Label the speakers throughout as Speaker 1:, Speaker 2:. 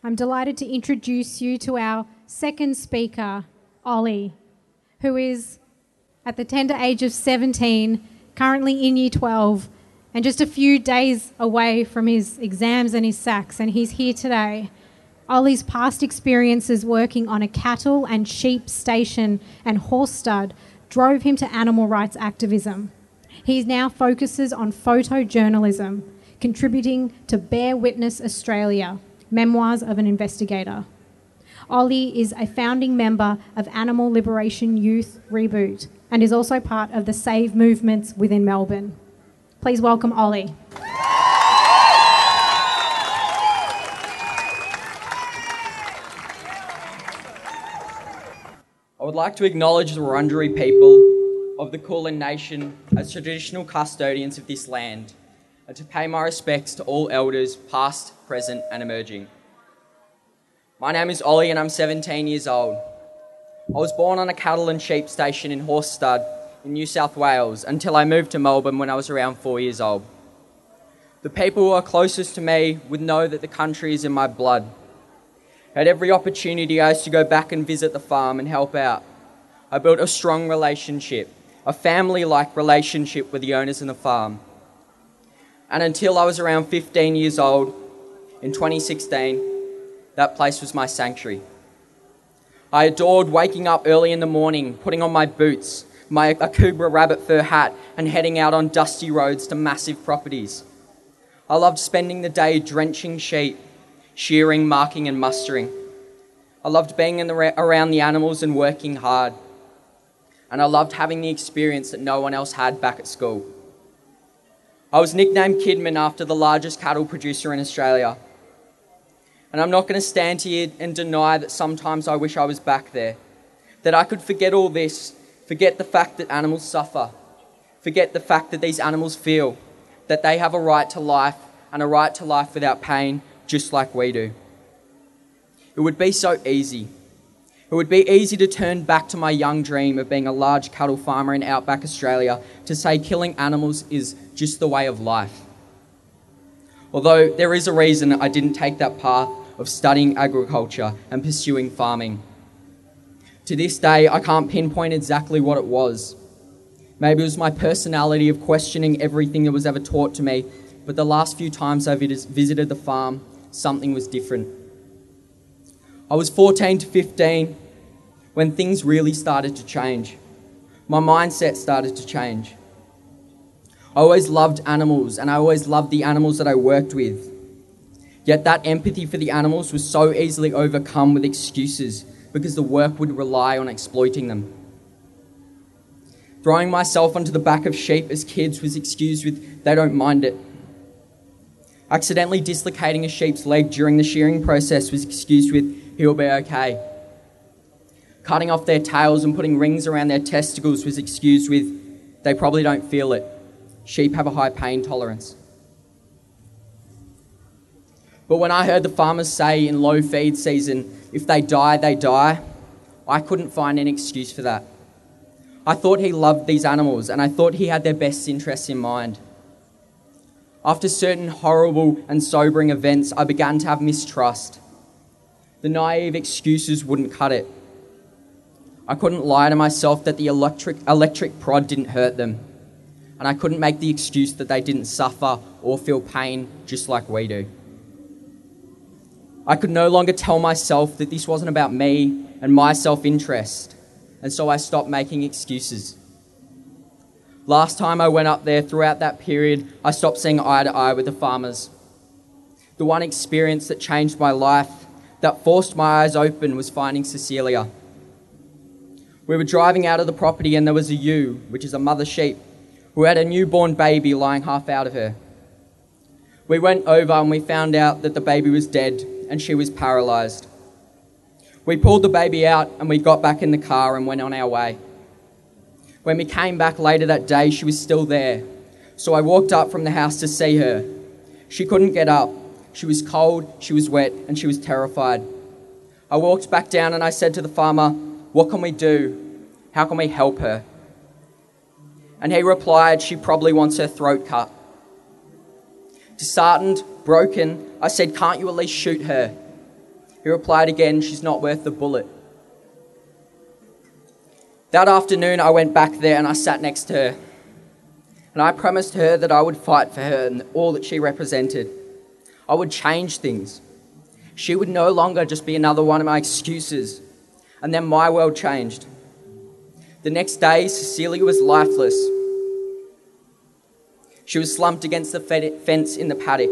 Speaker 1: I'm delighted to introduce you to our second speaker, Ollie, who is, at the tender age of 17, currently in Year 12, and just a few days away from his exams and his SACs, and he's here today. Ollie's past experiences working on a cattle and sheep station and horse stud drove him to animal rights activism. He now focuses on photojournalism, contributing to Bear Witness Australia, Memoirs of an Investigator. Ollie is a founding member of Animal Liberation Youth Reboot and is also part of the Save movements within Melbourne. Please welcome Ollie.
Speaker 2: I would like to acknowledge the Wurundjeri people of the Kulin Nation as traditional custodians of this land, and to pay my respects to all elders past, present and emerging. My name is Ollie and I'm 17 years old. I was born on a cattle and sheep station in Horse Stud in New South Wales until I moved to Melbourne when I was around 4 years old. The people who are closest to me would know that the country is in my blood. At every opportunity I used to go back and visit the farm and help out. I built a strong relationship, a family-like relationship with the owners of the farm. And until I was around 15 years old, in 2016, that place was my sanctuary. I adored waking up early in the morning, putting on my boots, my Akubra rabbit fur hat, and heading out on dusty roads to massive properties. I loved spending the day drenching sheep, shearing, marking and mustering. I loved being around the animals and working hard. And I loved having the experience that no one else had back at school. I was nicknamed Kidman after the largest cattle producer in Australia. And I'm not going to stand here and deny that sometimes I wish I was back there. That I could forget all this, forget the fact that animals suffer, forget the fact that these animals feel, that they have a right to life and a right to life without pain, just like we do. It would be so easy. It would be easy to turn back to my young dream of being a large cattle farmer in outback Australia to say killing animals is just the way of life. Although there is a reason I didn't take that path of studying agriculture and pursuing farming. To this day, I can't pinpoint exactly what it was. Maybe it was my personality of questioning everything that was ever taught to me, but the last few times I visited the farm, something was different. I was 14 to 15 when things really started to change. My mindset started to change. I always loved animals and I always loved the animals that I worked with. Yet that empathy for the animals was so easily overcome with excuses because the work would rely on exploiting them. Throwing myself onto the back of sheep as kids was excused with, "They don't mind it." Accidentally dislocating a sheep's leg during the shearing process was excused with, "He'll be okay." Cutting off their tails and putting rings around their testicles was excused with, "They probably don't feel it. Sheep have a high pain tolerance." But when I heard the farmers say in low feed season, if they die, they die, I couldn't find an excuse for that. I thought he loved these animals and I thought he had their best interests in mind. After certain horrible and sobering events, I began to have mistrust. The naive excuses wouldn't cut it. I couldn't lie to myself that the electric prod didn't hurt them. And I couldn't make the excuse that they didn't suffer or feel pain just like we do. I could no longer tell myself that this wasn't about me and my self-interest, and so I stopped making excuses. Last time I went up there, throughout that period, I stopped seeing eye to eye with the farmers. The one experience that changed my life, that forced my eyes open, was finding Cecilia. We were driving out of the property and there was a ewe, which is a mother sheep, who had a newborn baby lying half out of her. We went over and we found out that the baby was dead and she was paralysed. We pulled the baby out and we got back in the car and went on our way. When we came back later that day, she was still there. So I walked up from the house to see her. She couldn't get up. She was cold, she was wet, and she was terrified. I walked back down and I said to the farmer, "What can we do? How can we help her?" And he replied, "She probably wants her throat cut." Disheartened, broken, I said, "Can't you at least shoot her?" He replied again, "She's not worth the bullet." That afternoon, I went back there and I sat next to her. And I promised her that I would fight for her and all that she represented. I would change things. She would no longer just be another one of my excuses. And then my world changed. The next day, Cecilia was lifeless. She was slumped against the fence in the paddock.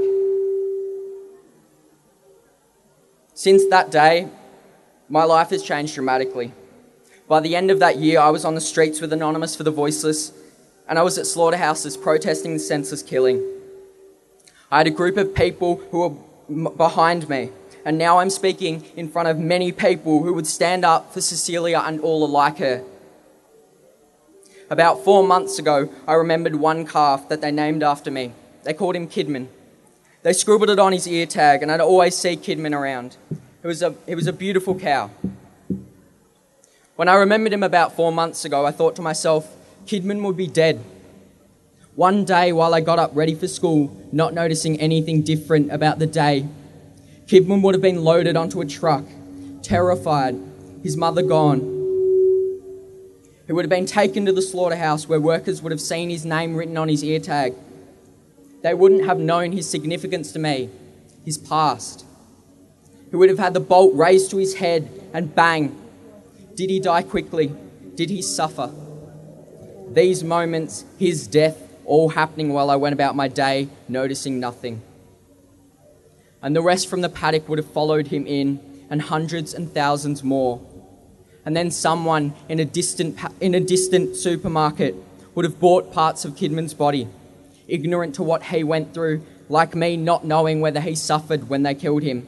Speaker 2: Since that day, my life has changed dramatically. By the end of that year, I was on the streets with Anonymous for the Voiceless, and I was at slaughterhouses protesting the senseless killing. I had a group of people who were behind me, and now I'm speaking in front of many people who would stand up for Cecilia and all like her. About 4 months ago, I remembered one calf that they named after me. They called him Kidman. They scribbled it on his ear tag, and I'd always see Kidman around. It was a beautiful cow. When I remembered him about 4 months ago, I thought to myself, Kidman would be dead. One day while I got up ready for school, not noticing anything different about the day, Kidman would have been loaded onto a truck, terrified, his mother gone. He would have been taken to the slaughterhouse where workers would have seen his name written on his ear tag. They wouldn't have known his significance to me, his past. He would have had the bolt raised to his head and bang. Did he die quickly? Did he suffer? These moments, his death, all happening while I went about my day, noticing nothing. And the rest from the paddock would have followed him in, and hundreds and thousands more. And then someone in a distant supermarket would have bought parts of Kidman's body, ignorant to what he went through, like me not knowing whether he suffered when they killed him.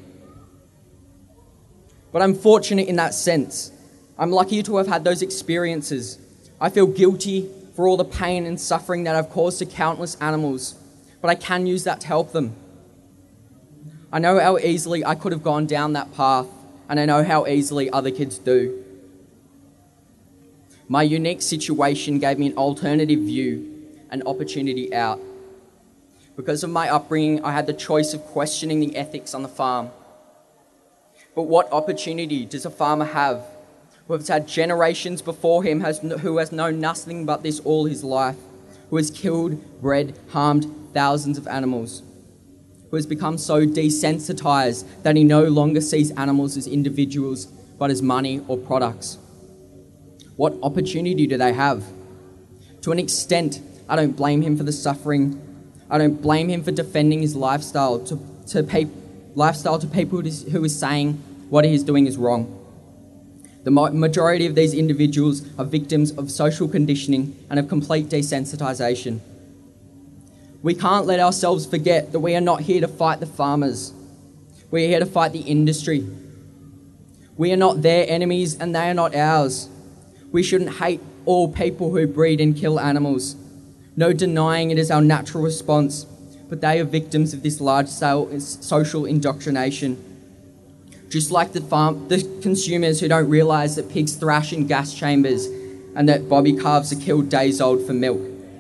Speaker 2: But I'm fortunate in that sense. I'm lucky to have had those experiences. I feel guilty for all the pain and suffering that I've caused to countless animals, but I can use that to help them. I know how easily I could have gone down that path, and I know how easily other kids do. My unique situation gave me an alternative view, an opportunity out. Because of my upbringing, I had the choice of questioning the ethics on the farm. But what opportunity does a farmer have who has had generations before him, who has known nothing but this all his life, who has killed, bred, harmed thousands of animals, who has become so desensitized that he no longer sees animals as individuals but as money or products? What opportunity do they have? To an extent, I don't blame him for the suffering. I don't blame him for defending his lifestyle to people who is saying what he is doing is wrong. The majority of these individuals are victims of social conditioning and of complete desensitization. We can't let ourselves forget that we are not here to fight the farmers. We are here to fight the industry. We are not their enemies and they are not ours. We shouldn't hate all people who breed and kill animals. No denying it is our natural response, but they are victims of this large-scale social indoctrination. Just like the consumers who don't realise that pigs thrash in gas chambers and that bobby calves are killed days old for milk.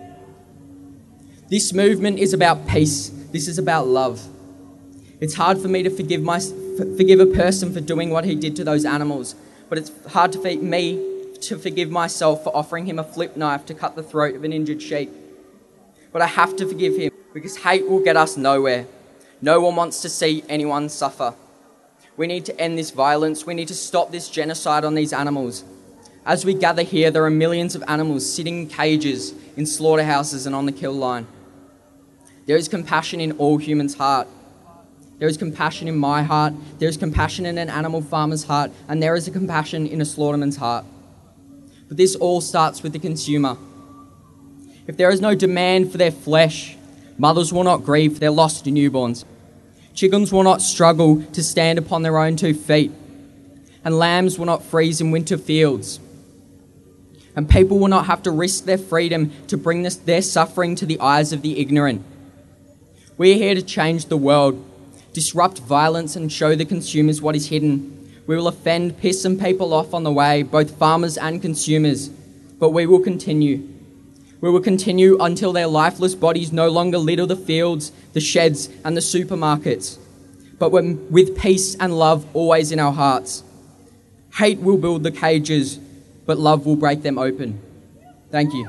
Speaker 2: This movement is about peace. This is about love. It's hard for me to forgive a person for doing what he did to those animals, but it's hard for me to forgive myself for offering him a flip knife to cut the throat of an injured sheep. But I have to forgive him because hate will get us nowhere. No one wants to see anyone suffer. We need to end this violence. We need to stop this genocide on these animals. As we gather here, there are millions of animals sitting in cages, in slaughterhouses and on the kill line. There is compassion in all humans' heart. There is compassion in my heart. There is compassion in an animal farmer's heart. And there is a compassion in a slaughterman's heart. But this all starts with the consumer. If there is no demand for their flesh, mothers will not grieve for their lost newborns. Chickens will not struggle to stand upon their own 2 feet, and lambs will not freeze in winter fields. And people will not have to risk their freedom to bring their suffering to the eyes of the ignorant. We are here to change the world, disrupt violence and show the consumers what is hidden. We will offend, piss some people off on the way, both farmers and consumers, but we will continue. We will continue until their lifeless bodies no longer litter the fields, the sheds and the supermarkets. but when, with peace and love always in our hearts. Hate will build the cages, but love will break them open. Thank you.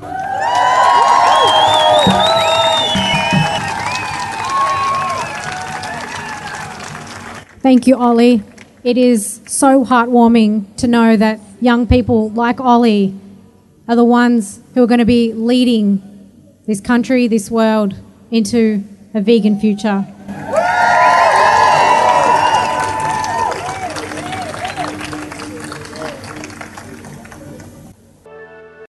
Speaker 1: Thank you, Ollie. It is so heartwarming to know that young people like Ollie are the ones who are going to be leading this country, this world, into a vegan future.